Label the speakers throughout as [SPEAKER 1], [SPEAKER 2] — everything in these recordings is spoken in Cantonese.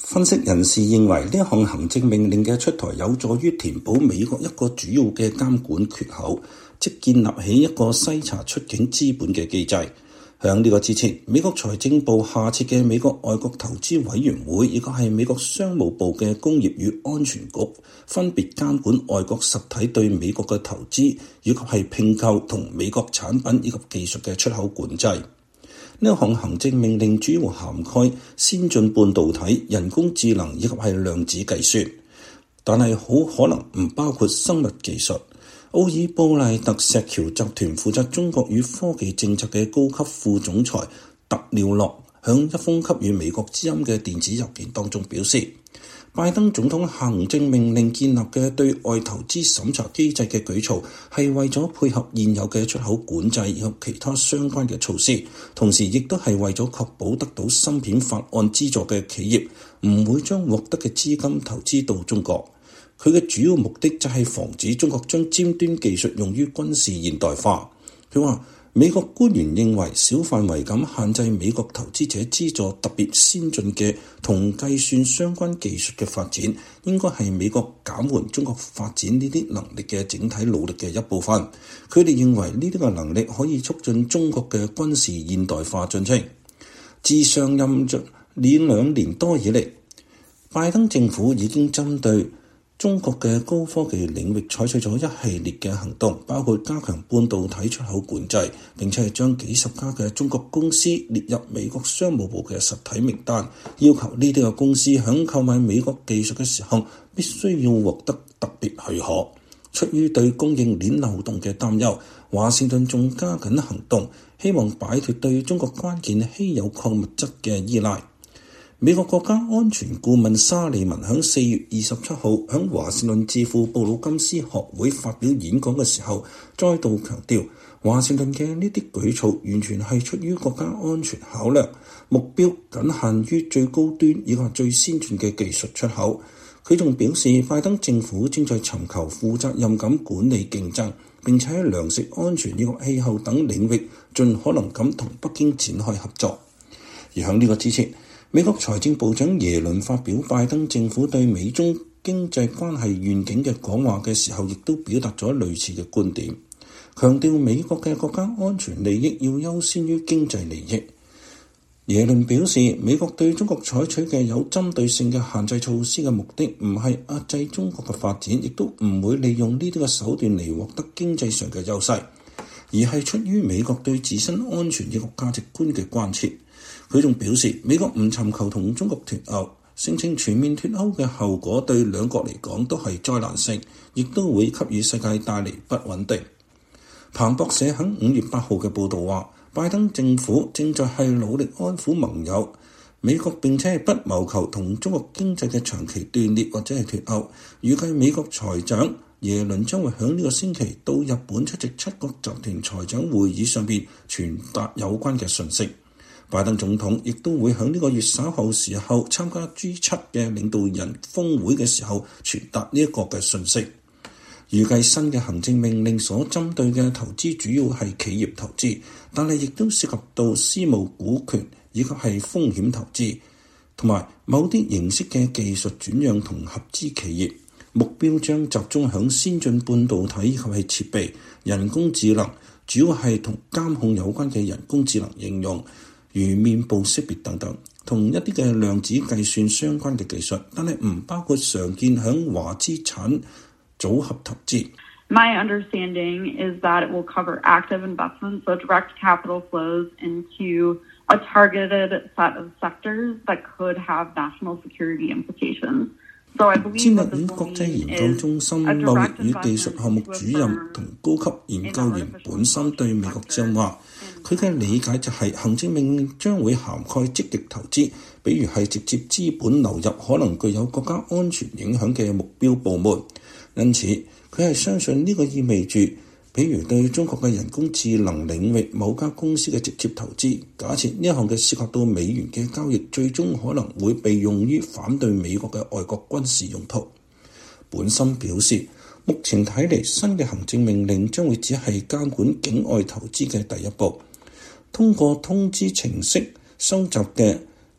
[SPEAKER 1] 分析人士認為，呢項行政命令嘅出台有助於填補美國一個主要嘅監管缺口，即建立起一個篩查出境資本嘅機制。響呢個之前，美國財政部下設嘅美國外國投資委員會，以及係美國商務部嘅工業與安全局，分別監管外國實體對美國嘅投資，以及係併購同美國產品以及技術嘅出口管制。呢項行政命令主要涵蓋先進半導體、人工智能以及係量子計算，但係好可能唔包括生物技術。奧爾布賴特石橋集團負責中國與科技政策嘅高級副總裁特廖洛響一封給予美國之音嘅電子郵件當中表示，拜登總統行政命令建立嘅對外投資審查機制嘅舉措係為咗配合現有嘅出口管制以及其他相關嘅措施，同時亦都係為咗確保得到芯片法案資助嘅企業唔會將獲得嘅資金投資到中國。佢嘅主要目的就係防止中國將尖端技術用於軍事現代化。佢話，美國官員認為小範圍咁限制美國投資者資助特別先進嘅同計算相關技術嘅發展，應該係美國減緩中國發展呢啲能力嘅整體努力嘅一部分。佢哋認為呢啲嘅能力可以促進中國嘅軍事現代化進程。自上任咗2年多以嚟，拜登政府已經針對中國嘅高科技領域採取咗一系列嘅行動，包括加強半導體出口管制，並且係將幾十家嘅中國公司列入美國商務部嘅實體名單，要求呢啲嘅公司響購買美國技術嘅時候必須要獲得特別許可。出於對供應鏈漏洞嘅擔憂，華盛頓仲加緊行動，希望擺脫對中國關鍵稀有礦物質嘅依賴。美國國家安全顧問沙利文喺4月27號喺華盛頓智庫布魯金斯學會發表演講嘅時候，再度強調華盛頓嘅呢啲舉措完全係出於國家安全考量，目標僅限於最高端以及最先進嘅技術出口。佢仲表示，拜登政府正在尋求負責任咁管理競爭，並且喺糧食安全以及氣候等領域盡可能咁同北京展開合作。而喺呢個之前，美國財政部長耶倫發表拜登政府對美中經濟關係願景嘅講話嘅時候，亦都表達咗類似嘅觀點，強調美國嘅國家安全利益要優先於經濟利益。耶倫表示，美國對中國採取嘅有針對性嘅限制措施嘅目的唔係壓制中國嘅發展，亦都唔會利用呢啲嘅手段嚟獲得經濟上嘅優勢，而係出於美國對自身安全以及價值觀嘅關切。佢仲表示，美國唔尋求同中國脫鈎，聲稱全面脫鈎嘅後果對兩國嚟講都係災難性，亦都會給予世界帶嚟不穩定。彭博社喺5月8號嘅報導話，拜登政府正在係努力安撫盟友美國，並且係不謀求同中國經濟嘅長期斷裂或者係脫鈎。預計美國財長耶倫將會喺呢個星期到日本出席7國集團財長會議上邊傳達有關嘅訊息。拜登總統亦都會喺呢個月稍後時候參加 G7 嘅領導人峰會嘅時候傳達呢一個嘅訊息。預計新嘅行政命令所針對嘅投資主要係企業投資，但係亦都涉及到私募股權以及係風險投資，同埋某啲形式嘅技術轉讓同合資企業。目標將集中響先進半導體以及係設備、人工智能，主要係同監控有關嘅人工智能應用，如面部識別等等，同一啲嘅量子計算相關嘅技術，但係唔包括常見響華資產組合投資。
[SPEAKER 2] My understanding is that it will cover active investments, so direct capital flows into a targeted set of sectors that could have national security implications.
[SPEAKER 1] 戰略與國際研究中心貿易與技術項目主任同高級研究員本身對美國之音話，佢嘅理解就係行政命令將會涵蓋積極投資，比如係直接資本流入可能具有國家安全影響嘅目標部門。因此，佢係相信呢個意味住，比如對中國嘅人工智能領域某家公司嘅直接投資，假設呢一項嘅涉及到美元嘅交易，最終可能會被用於反對美國嘅外國軍事用途。本身表示，目前睇嚟新嘅行政命令將會只係監管境外投資嘅第一步，通過通知程式收集嘅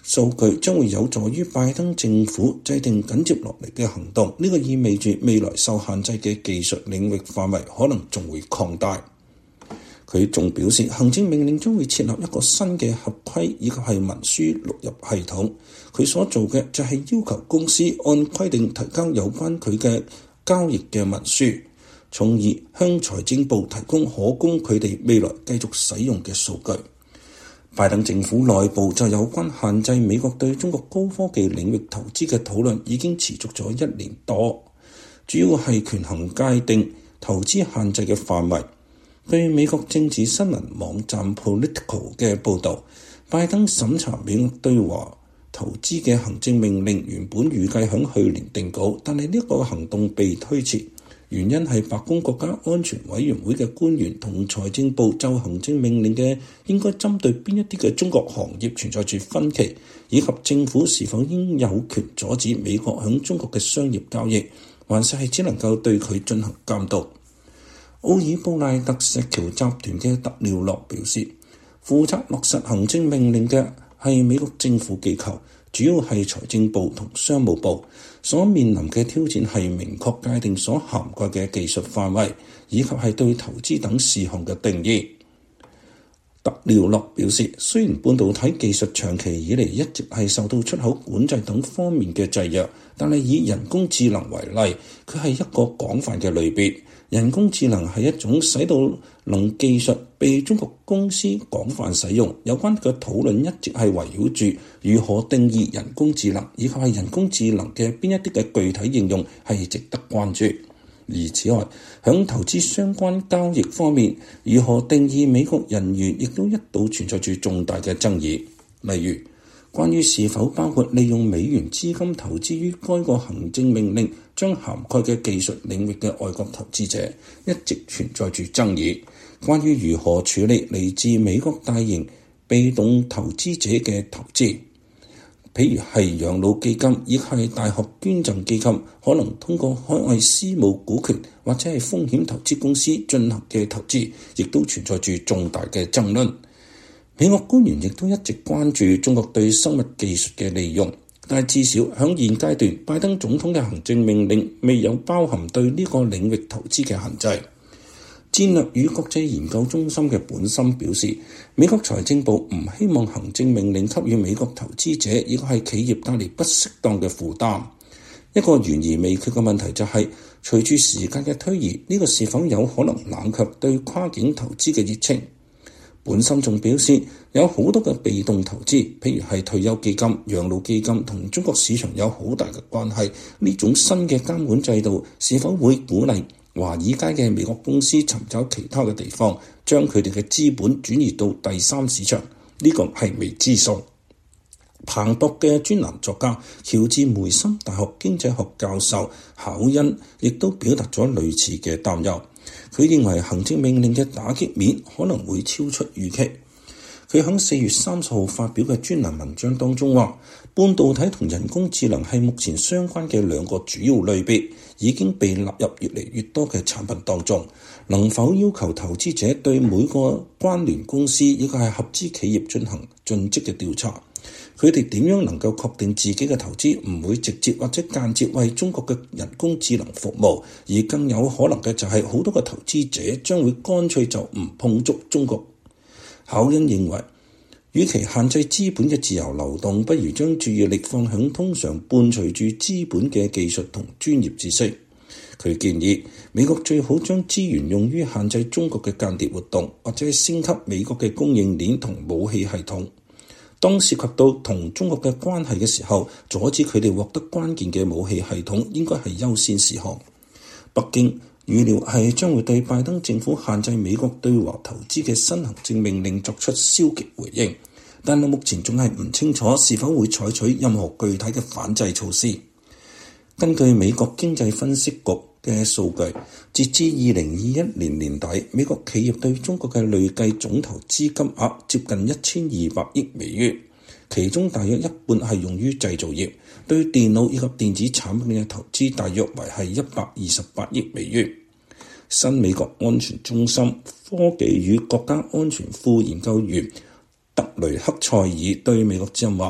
[SPEAKER 1] 數據將會有助於拜登政府制定緊接落嚟嘅行動，呢個意味住未來受限制嘅技術領域範圍可能仲會擴大。佢仲表示，行政命令將會設立一個新嘅合規以及係文書錄入系統。佢所做嘅就係要求公司按規定提交有關佢嘅交易嘅文書，從而向財政部提供可供佢哋未來繼續使用嘅數據。拜登政府內部就有關限制美國對中國高科技領域投資嘅討論已經持續咗1年多，主要係權衡界定投資限制嘅範圍。據美國政治新聞網站 Politico 嘅報導，拜登審查美國對華投資嘅行政命令原本預計響去年定稿，但係呢個行動被推遲，原因係白宮國家安全委員會嘅官員同財政部就行政命令嘅應該針對邊一啲嘅中國行業存在住分歧，以及政府是否應有權阻止美國響中國嘅商業交易，還是係只能夠對佢進行監督。奧爾布賴特石橋集團嘅特廖洛表示，負責落實行政命令嘅係美國政府機構，主要係財政部同商務部，所面臨嘅挑戰係明確界定所涵蓋嘅技術範圍，以及係對投資等事項嘅定義。特廖洛表示，雖然半導體技術長期以嚟一直係受到出口管制等方面嘅制約，但係以人工智能為例，佢係一個廣泛嘅類別。人工智能係一種使到能技術被中國公司廣泛使用，有關嘅討論一直係圍繞住如何定義人工智能，以及係人工智能嘅邊一啲嘅具體應用係值得關注。而此外，響投資相關交易方面，如何定義美國人員亦都一度存在住重大嘅爭議。例如，關於是否包括利用美元資金投資於該個行政命令將涵蓋嘅技術領域嘅外國投資者，一直存在住爭議。關於如何處理嚟自美國大型被動投資者嘅投資，譬如係養老基金，亦係大學捐贈基金，可能通過海外私募股權或者係風險投資公司進行嘅投資，亦都存在住重大嘅爭論。美國官員亦都一直關注中國對生物技術嘅利用，但係至少響現階段，拜登總統嘅行政命令未有包含對呢個領域投資嘅限制。戰略與國際研究中心嘅本森表示，美國財政部唔希望行政命令給予美國投資者亦係企業帶嚟不適當嘅負擔。一個懸而未決嘅問題就係，隨住時間嘅推移，呢個是否有可能冷卻對跨境投資嘅熱情？本森仲表示，有好多嘅被動投資，譬如係退休基金、養老基金，同中國市場有好大嘅關係。呢種新嘅監管制度是否會鼓勵華爾街嘅美國公司尋找其他嘅地方，將佢哋嘅資本轉移到第三市場？呢個係未知數。彭博嘅專欄作家喬治梅森大學經濟學教授考恩亦都表達咗類似嘅擔憂。佢認為行政命令嘅打擊面可能會超出預期。佢喺4月30號發表嘅專欄文章當中話，半導體同人工智能係目前相關嘅兩個主要類別，已經被納入越嚟越多嘅產品當中。能否要求投資者對每個關聯公司亦係合資企業進行盡職嘅調查？佢哋點樣能夠確定自己嘅投資唔會直接或者間接為中國嘅人工智能服務？而更有可能嘅就係好多嘅投資者將會乾脆就唔碰觸中國。考恩認為，與其限制資本嘅自由流動，不如將注意力放響通常伴隨住資本嘅技術同專業知識。佢建議美國最好將資源用於限制中國嘅間諜活動，或者升級美國嘅供應鏈同武器系統。當涉及到同中國嘅關係嘅時候，阻止佢哋獲得關鍵嘅武器系統應該係優先事項。北京預料係將會對拜登政府限制美國對華投資嘅新行政命令作出消極回應，但係目前仲係唔清楚是否會採取任何具體嘅反制措施。根據美國經濟分析局嘅數據，截至2021年年底，美國企業對中國嘅累計總投資金額接近1200億美元，其中大約一半係用於製造業，對電腦以及電子產品嘅投資大約為係128億美元。新美國安全中心科技與國家安全副研究員特雷克塞爾對美國之音話，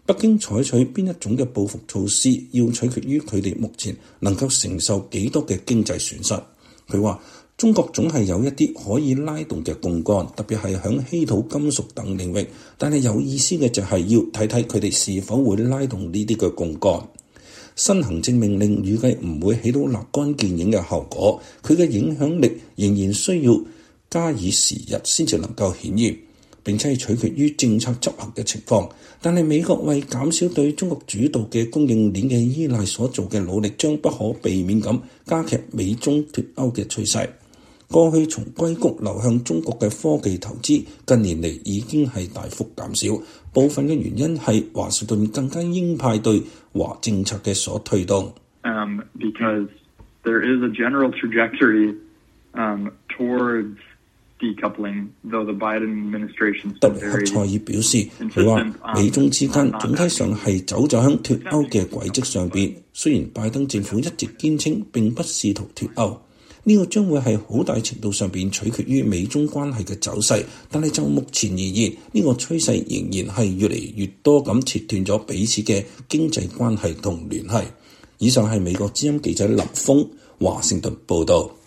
[SPEAKER 1] 北京採取邊一種嘅報復措施，要取決於佢哋目前能夠承受幾多嘅經濟損失。佢話中國總係有一啲可以拉動嘅槓桿，特別係響稀土金屬等領域，但係有意思嘅就係要睇睇佢哋是否會拉動呢啲嘅槓桿。新行政命令預計唔會起到立竿見影嘅效果，佢嘅影響力仍然需要加以時日先至能夠顯現，並且係取決於政策執行嘅情況。但係美國為減少對中國主導嘅供應鏈嘅依賴所做嘅努力，將不可避免咁加劇美中脫歐嘅趨勢。過去從硅谷流向中國嘅科技投資，近年嚟已經係大幅減少。部分嘅原因係華盛頓更加鷹派對華政策嘅所推動。
[SPEAKER 3] Because there is a general trajectory towards decoupling, though the Biden administration.
[SPEAKER 1] 特雷克塞爾表示，佢話美中之間總體上係走咗向脫歐嘅軌跡上邊。雖然拜登政府一直堅稱並不試圖脫歐。呢個將會係好大程度上邊取決於美中關係嘅走勢，但係就目前而言，呢個趨勢仍然係越嚟越多咁切斷咗彼此嘅經濟關係同聯繫。以上係美國之音記者林峰華盛頓報導。